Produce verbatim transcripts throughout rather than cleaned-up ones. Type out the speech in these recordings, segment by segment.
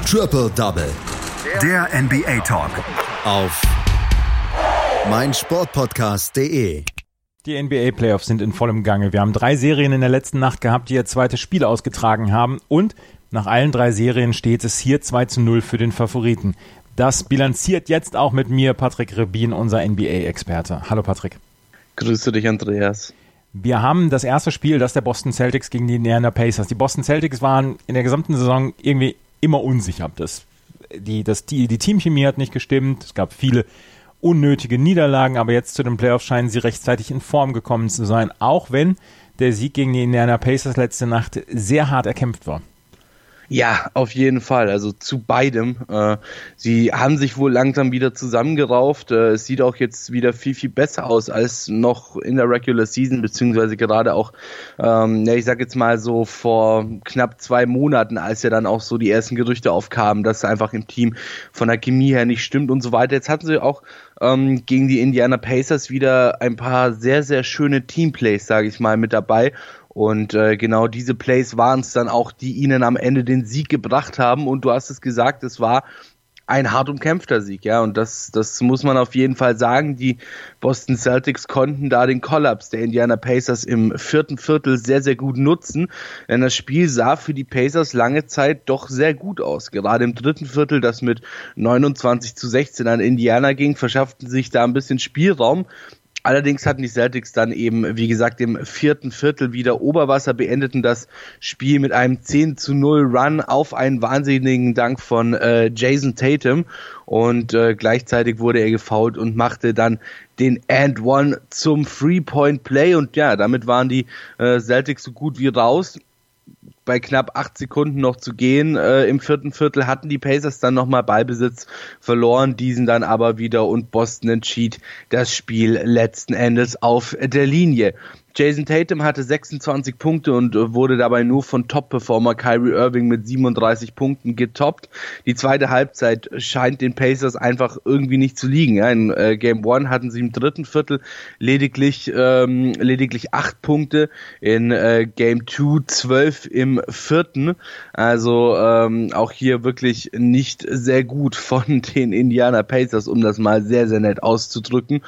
Triple Double. Der N B A Talk. Auf meinsportpodcast punkt de. Die N B A Playoffs sind in vollem Gange. Wir haben drei Serien in der letzten Nacht gehabt, die ihr zweites Spiel ausgetragen haben. Und nach allen drei Serien steht es hier zwei zu null für den Favoriten. Das bilanziert jetzt auch mit mir Patrick Rebin, unser N B A-Experte. Hallo Patrick. Grüße dich, Andreas. Wir haben das erste Spiel, das der Boston Celtics gegen die Indiana Pacers. Die Boston Celtics waren in der gesamten Saison irgendwie immer unsicher. Das, die, das, die, die Teamchemie hat nicht gestimmt. Es gab viele unnötige Niederlagen, aber jetzt zu den Playoffs scheinen sie rechtzeitig in Form gekommen zu sein, auch wenn der Sieg gegen die Indiana Pacers letzte Nacht sehr hart erkämpft war. Ja, auf jeden Fall. Also zu beidem. Äh, sie haben sich wohl langsam wieder zusammengerauft. Äh, es sieht auch jetzt wieder viel, viel besser aus als noch in der Regular Season, beziehungsweise gerade auch, ähm, ja, ich sag jetzt mal so vor knapp zwei Monaten, als ja dann auch so die ersten Gerüchte aufkamen, dass einfach im Team von der Chemie her nicht stimmt und so weiter. Jetzt hatten sie auch ähm, gegen die Indiana Pacers wieder ein paar sehr, sehr schöne Teamplays, sage ich mal, mit dabei. Und äh, genau diese Plays waren es dann auch, die ihnen am Ende den Sieg gebracht haben. Und du hast es gesagt, es war ein hart umkämpfter Sieg, ja. Und das, das muss man auf jeden Fall sagen. Die Boston Celtics konnten da den Kollaps der Indiana Pacers im vierten Viertel sehr, sehr gut nutzen. Denn das Spiel sah für die Pacers lange Zeit doch sehr gut aus. Gerade im dritten Viertel, das mit neunundzwanzig zu sechzehn an Indiana ging, verschafften sich da ein bisschen Spielraum. Allerdings hatten die Celtics dann eben, wie gesagt, im vierten Viertel wieder Oberwasser, beendeten das Spiel mit einem zehn zu null Run auf einen wahnsinnigen Dank von äh, Jason Tatum und äh, gleichzeitig wurde er gefoult und machte dann den And One zum Three-Point-Play und ja, damit waren die äh, Celtics so gut wie raus. Bei knapp acht Sekunden noch zu gehen äh, im vierten Viertel hatten die Pacers dann nochmal Ballbesitz verloren, diesen dann aber wieder und Boston entschied das Spiel letzten Endes auf der Linie. Jason Tatum hatte sechsundzwanzig Punkte und wurde dabei nur von Top-Performer Kyrie Irving mit siebenunddreißig Punkten getoppt. Die zweite Halbzeit scheint den Pacers einfach irgendwie nicht zu liegen. Ja, in äh, Game One hatten sie im dritten Viertel lediglich ähm, lediglich acht Punkte, in äh, Game Two zwölf im vierten. Also ähm, auch hier wirklich nicht sehr gut von den Indiana Pacers, um das mal sehr, sehr nett auszudrücken.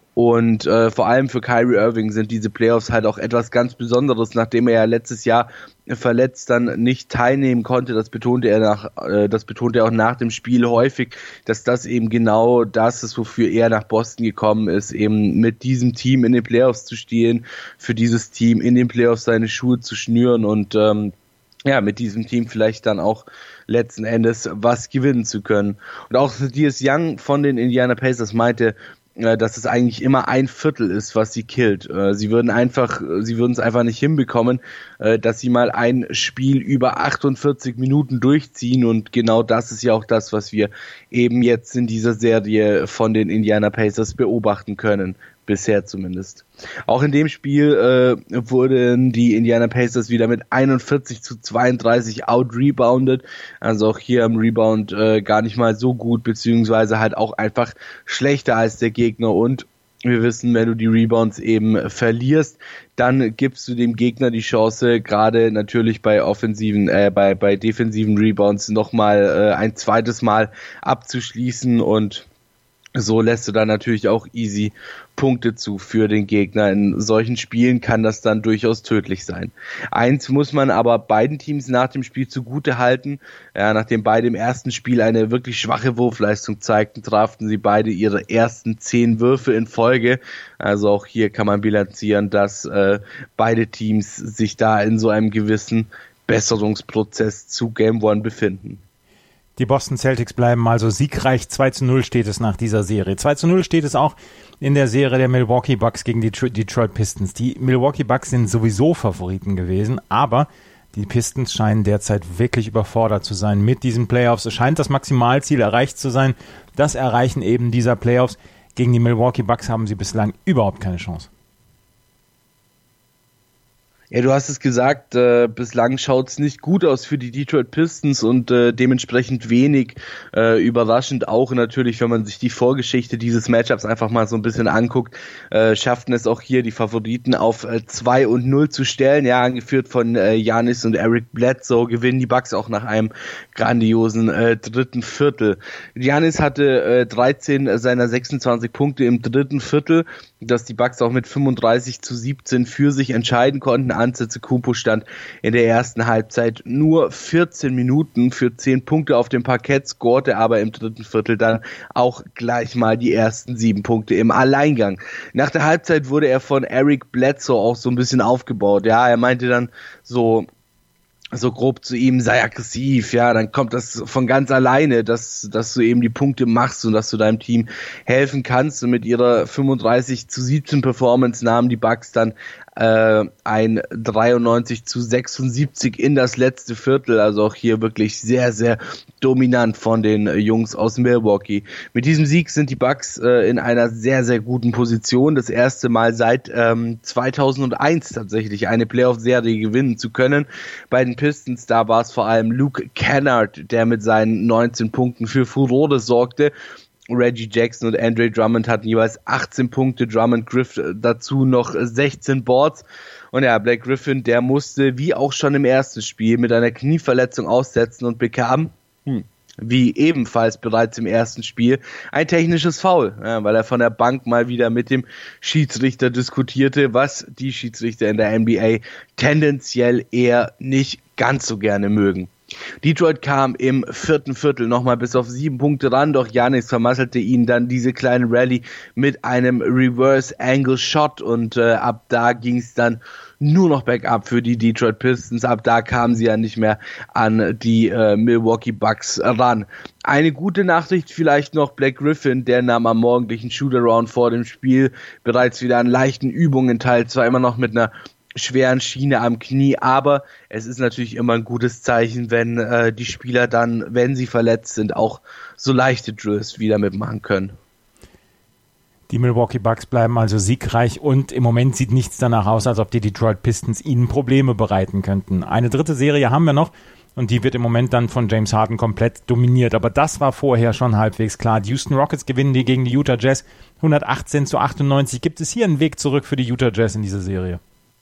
Und äh, vor allem für Kyrie Irving sind diese Playoffs halt auch etwas ganz Besonderes, nachdem er ja letztes Jahr verletzt dann nicht teilnehmen konnte. Das betonte er nach, äh, das betonte er auch nach dem Spiel häufig, dass das eben genau das ist, wofür er nach Boston gekommen ist, eben mit diesem Team in den Playoffs zu stehen, für dieses Team in den Playoffs seine Schuhe zu schnüren und ähm, ja, mit diesem Team vielleicht dann auch letzten Endes was gewinnen zu können. Und auch D S Young von den Indiana Pacers meinte, dass es eigentlich immer ein Viertel ist, was sie killt. Sie würden einfach, sie würden es einfach nicht hinbekommen, dass sie mal ein Spiel über achtundvierzig Minuten durchziehen und genau das ist ja auch das, was wir eben jetzt in dieser Serie von den Indiana Pacers beobachten können. Bisher zumindest. Auch in dem Spiel äh, wurden die Indiana Pacers wieder mit einundvierzig zu zweiunddreißig out-rebounded. Also auch hier im Rebound äh, gar nicht mal so gut, beziehungsweise halt auch einfach schlechter als der Gegner. Und wir wissen, wenn du die Rebounds eben verlierst, dann gibst du dem Gegner die Chance, gerade natürlich bei offensiven, äh, bei, bei defensiven Rebounds nochmal äh, ein zweites Mal abzuschließen und so lässt du dann natürlich auch easy Punkte zu für den Gegner. In solchen Spielen kann das dann durchaus tödlich sein. Eins muss man aber beiden Teams nach dem Spiel zugute halten. Ja, nachdem beide im ersten Spiel eine wirklich schwache Wurfleistung zeigten, traften sie beide ihre ersten zehn Würfe in Folge. Also auch hier kann man bilanzieren, dass äh, beide Teams sich da in so einem gewissen Besserungsprozess zu Game One befinden. Die Boston Celtics bleiben also siegreich. zwei zu null steht es nach dieser Serie. zwei zu null steht es auch in der Serie der Milwaukee Bucks gegen die Detroit Pistons. Die Milwaukee Bucks sind sowieso Favoriten gewesen, aber die Pistons scheinen derzeit wirklich überfordert zu sein mit diesen Playoffs. Es scheint das Maximalziel erreicht zu sein. Das Erreichen eben dieser Playoffs. Gegen die Milwaukee Bucks haben sie bislang überhaupt keine Chance. Ja, du hast es gesagt, äh, bislang schaut es nicht gut aus für die Detroit Pistons und äh, dementsprechend wenig äh, überraschend auch natürlich, wenn man sich die Vorgeschichte dieses Matchups einfach mal so ein bisschen anguckt, äh, schafften es auch hier die Favoriten auf äh, zwei und null zu stellen, ja, angeführt von Giannis äh, und Eric Bledsoe, gewinnen die Bucks auch nach einem grandiosen äh, dritten Viertel. Giannis hatte äh, dreizehn seiner sechsundzwanzig Punkte im dritten Viertel, dass die Bucks auch mit fünfunddreißig zu siebzehn für sich entscheiden konnten. Antetokounmpo stand in der ersten Halbzeit nur vierzehn Minuten für zehn Punkte auf dem Parkett, scorte aber im dritten Viertel dann auch gleich mal die ersten sieben Punkte im Alleingang. Nach der Halbzeit wurde er von Eric Bledsoe auch so ein bisschen aufgebaut. Ja, er meinte dann so, so grob zu ihm, sei aggressiv, ja, dann kommt das von ganz alleine, dass, dass du eben die Punkte machst und dass du deinem Team helfen kannst. Und mit ihrer fünfunddreißig zu siebzehn Performance nahmen die Bucks dann äh, ein dreiundneunzig zu sechsundsiebzig in das letzte Viertel, also auch hier wirklich sehr, sehr dominant von den äh, Jungs aus Milwaukee. Mit diesem Sieg sind die Bucks äh, in einer sehr, sehr guten Position, das erste Mal seit ähm, zweitausendeins tatsächlich eine Playoff-Serie gewinnen zu können. Bei den Pistons, da war es vor allem Luke Kennard, der mit seinen neunzehn Punkten für Furore sorgte. Reggie Jackson und Andre Drummond hatten jeweils achtzehn Punkte, Drummond Griff dazu noch sechzehn Boards. Und ja, Blake Griffin, der musste, wie auch schon im ersten Spiel, mit einer Knieverletzung aussetzen und bekam, hm, wie ebenfalls bereits im ersten Spiel, ein technisches Foul, ja, weil er von der Bank mal wieder mit dem Schiedsrichter diskutierte, was die Schiedsrichter in der N B A tendenziell eher nicht ganz so gerne mögen. Detroit kam im vierten Viertel nochmal bis auf sieben Punkte ran, doch Giannis vermasselte ihnen dann diese kleine Rallye mit einem Reverse Angle Shot und äh, ab da ging es dann nur noch bergab für die Detroit Pistons. Ab da kamen sie ja nicht mehr an die äh, Milwaukee Bucks ran. Eine gute Nachricht vielleicht noch, Blake Griffin, der nahm am morgendlichen Shootaround vor dem Spiel bereits wieder an leichten Übungen teil, zwar immer noch mit einer schweren Schiene am Knie, aber es ist natürlich immer ein gutes Zeichen, wenn äh, die Spieler dann, wenn sie verletzt sind, auch so leichte Drills wieder mitmachen können. Die Milwaukee Bucks bleiben also siegreich und im Moment sieht nichts danach aus, als ob die Detroit Pistons ihnen Probleme bereiten könnten. Eine dritte Serie haben wir noch und die wird im Moment dann von James Harden komplett dominiert, aber das war vorher schon halbwegs klar. Die Houston Rockets gewinnen die gegen die Utah Jazz hundertachtzehn zu achtundneunzig. Gibt es hier einen Weg zurück für die Utah Jazz in dieser Serie?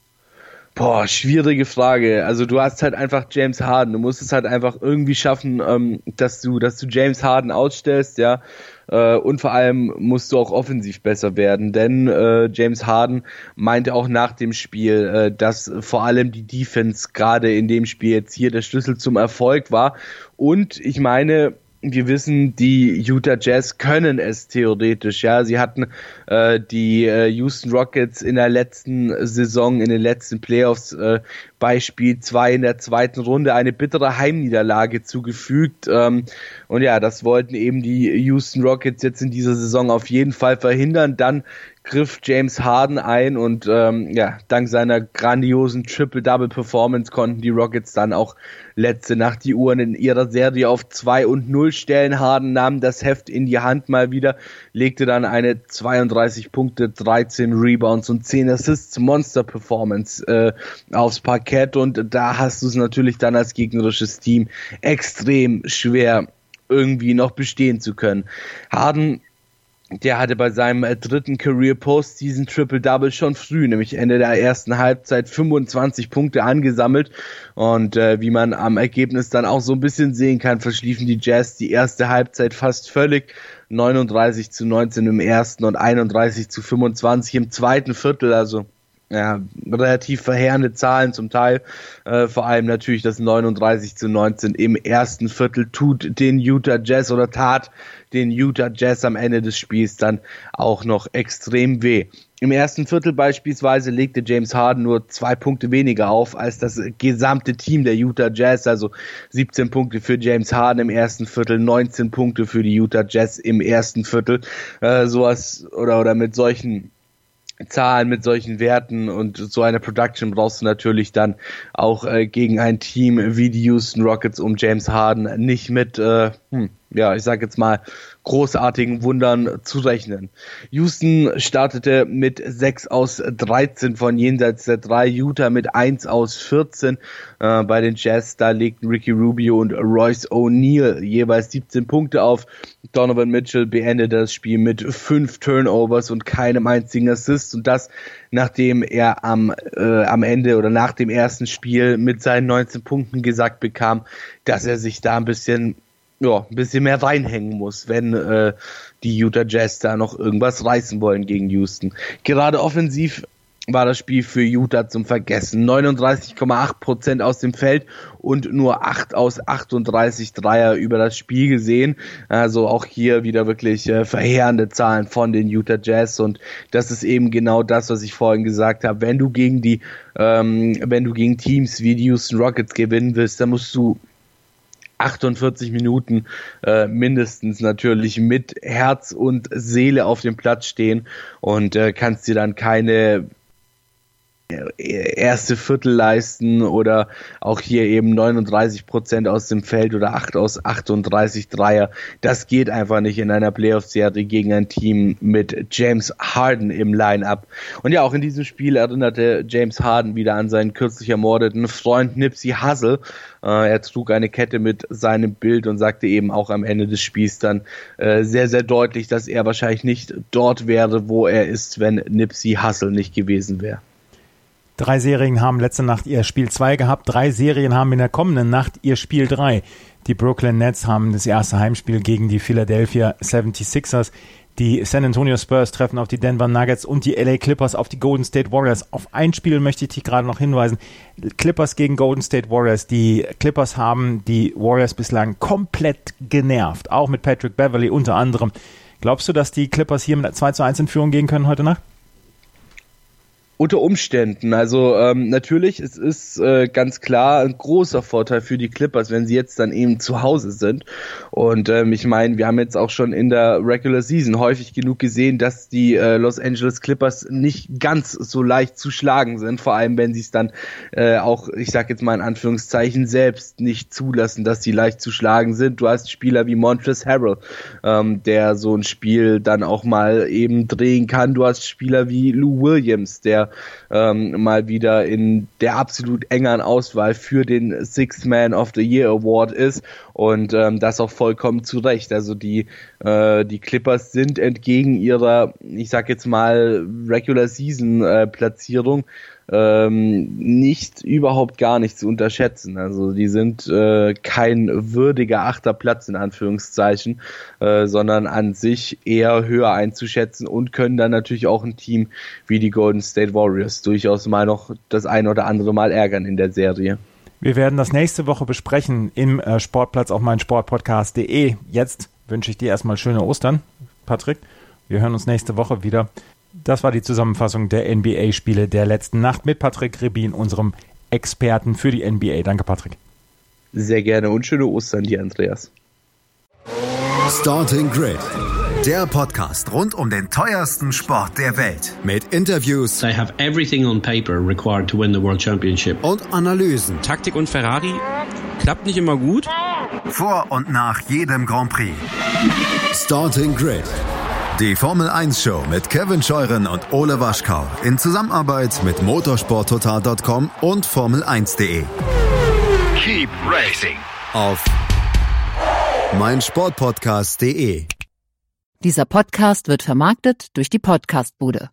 Boah, schwierige Frage. Also du hast halt einfach James Harden. Du musst es halt einfach irgendwie schaffen, ähm, dass du, dass du James Harden ausstellst, ja. Äh, und vor allem musst du auch offensiv besser werden, denn äh, James Harden meinte auch nach dem Spiel, äh, dass vor allem die Defense gerade in dem Spiel jetzt hier der Schlüssel zum Erfolg war. Und ich meine, wir wissen, die Utah Jazz können es theoretisch, ja. Sie hatten äh, die äh, Houston Rockets in der letzten Saison, in den letzten Playoffs äh, bei Spiel zwei in der zweiten Runde eine bittere Heimniederlage zugefügt. Ähm, und ja, das wollten eben die Houston Rockets jetzt in dieser Saison auf jeden Fall verhindern. Dann griff James Harden ein und ähm, ja, dank seiner grandiosen Triple-Double-Performance konnten die Rockets dann auch letzte Nacht die Uhren in ihrer Serie auf zwei und null stellen. Harden nahm das Heft in die Hand mal wieder, legte dann eine zweiunddreißig Punkte, dreizehn Rebounds und zehn Assists Monster-Performance äh, aufs Parkett und da hast du es natürlich dann als gegnerisches Team extrem schwer irgendwie noch bestehen zu können. Harden, der hatte bei seinem äh, dritten Career Postseason Triple-Double schon früh, nämlich Ende der ersten Halbzeit fünfundzwanzig Punkte angesammelt und äh, wie man am Ergebnis dann auch so ein bisschen sehen kann, verschliefen die Jazz die erste Halbzeit fast völlig, neununddreißig zu neunzehn im ersten und einunddreißig zu fünfundzwanzig im zweiten Viertel, also ja, relativ verheerende Zahlen zum Teil, äh, vor allem natürlich das neununddreißig zu neunzehn im ersten Viertel tut den Utah Jazz oder tat den Utah Jazz am Ende des Spiels dann auch noch extrem weh. Im ersten Viertel beispielsweise legte James Harden nur zwei Punkte weniger auf als das gesamte Team der Utah Jazz, also siebzehn Punkte für James Harden im ersten Viertel, neunzehn Punkte für die Utah Jazz im ersten Viertel, äh, sowas oder oder mit solchen Zahlen, mit solchen Werten und so eine Production brauchst du natürlich dann auch äh, gegen ein Team wie die Houston Rockets um James Harden nicht mit äh, hm, ja, ich sag jetzt mal, großartigen Wundern zu rechnen. Houston startete mit sechs aus dreizehn von jenseits der drei, Utah mit eins aus vierzehn. Äh, bei den Jazz, da legten Ricky Rubio und Royce O'Neal jeweils siebzehn Punkte auf. Donovan Mitchell beendete das Spiel mit fünf Turnovers und keinem einzigen Assist, und das, nachdem er am, äh, am Ende oder nach dem ersten Spiel mit seinen neunzehn Punkten gesagt bekam, dass er sich da ein bisschen ja, ein bisschen mehr reinhängen muss, wenn äh, die Utah Jazz da noch irgendwas reißen wollen gegen Houston. Gerade offensiv war das Spiel für Utah zum Vergessen. neununddreißig Komma acht Prozent aus dem Feld und nur acht aus achtunddreißig Dreier über das Spiel gesehen. Also auch hier wieder wirklich äh, verheerende Zahlen von den Utah Jazz, und das ist eben genau das, was ich vorhin gesagt habe. Wenn du gegen die, ähm, wenn du gegen Teams wie die Houston Rockets gewinnen willst, dann musst du achtundvierzig Minuten äh, mindestens natürlich mit Herz und Seele auf dem Platz stehen, und äh, kannst dir dann keine erste Viertel leisten oder auch hier eben neununddreißig Prozent aus dem Feld oder acht aus achtunddreißig Dreier. Das geht einfach nicht in einer Playoff-Serie gegen ein Team mit James Harden im Line-Up. Und ja, auch in diesem Spiel erinnerte James Harden wieder an seinen kürzlich ermordeten Freund Nipsey Hussle. Äh, er trug eine Kette mit seinem Bild und sagte eben auch am Ende des Spiels dann äh, sehr, sehr deutlich, dass er wahrscheinlich nicht dort wäre, wo er ist, wenn Nipsey Hussle nicht gewesen wäre. Drei Serien haben letzte Nacht ihr Spiel zwei gehabt, drei Serien haben in der kommenden Nacht ihr Spiel drei. Die Brooklyn Nets haben das erste Heimspiel gegen die Philadelphia seventy-sixers. Die San Antonio Spurs treffen auf die Denver Nuggets und die L A Clippers auf die Golden State Warriors. Auf ein Spiel möchte ich dich gerade noch hinweisen. Clippers gegen Golden State Warriors. Die Clippers haben die Warriors bislang komplett genervt, auch mit Patrick Beverley unter anderem. Glaubst du, dass die Clippers hier mit zwei zu eins in Führung gehen können heute Nacht? Unter Umständen, also ähm, natürlich, es ist äh, ganz klar ein großer Vorteil für die Clippers, wenn sie jetzt dann eben zu Hause sind, und ähm, ich meine, wir haben jetzt auch schon in der Regular Season häufig genug gesehen, dass die äh, Los Angeles Clippers nicht ganz so leicht zu schlagen sind, vor allem wenn sie es dann äh, auch, ich sag jetzt mal in Anführungszeichen, selbst nicht zulassen, dass sie leicht zu schlagen sind. Du hast Spieler wie Montrezl Harrell, ähm, der so ein Spiel dann auch mal eben drehen kann. Du hast Spieler wie Lou Williams, der Ähm, mal wieder in der absolut engeren Auswahl für den Sixth Man of the Year Award ist, und ähm, das auch vollkommen zu Recht. Also die äh, die Clippers sind entgegen ihrer, ich sag jetzt mal, Regular Season äh, Platzierung ähm, nicht überhaupt gar nicht zu unterschätzen. Also die sind äh, kein würdiger achter Platz in Anführungszeichen, äh, sondern an sich eher höher einzuschätzen, und können dann natürlich auch ein Team wie die Golden State Warriors durchaus mal noch das ein oder andere Mal ärgern in der Serie. Wir werden das nächste Woche besprechen im äh, Sportplatz auf meinsportpodcast punkt de. Jetzt wünsche ich dir erstmal schöne Ostern, Patrick. Wir hören uns nächste Woche wieder. Das war die Zusammenfassung der N B A-Spiele der letzten Nacht mit Patrick Rebin, unserem Experten für die N B A. Danke, Patrick. Sehr gerne und schöne Ostern dir, Andreas. Starting Grid, der Podcast rund um den teuersten Sport der Welt. Mit Interviews. They have everything on paper required to win the World Championship. Und Analysen. Taktik und Ferrari klappt nicht immer gut. Vor und nach jedem Grand Prix. Starting Grid, die Formel eins Show mit Kevin Scheuren und Ole Waschkau in Zusammenarbeit mit motorsport total Punkt com und Formel eins Punkt de. Keep racing. Auf meinsportpodcast punkt de. Dieser Podcast wird vermarktet durch die Podcastbude.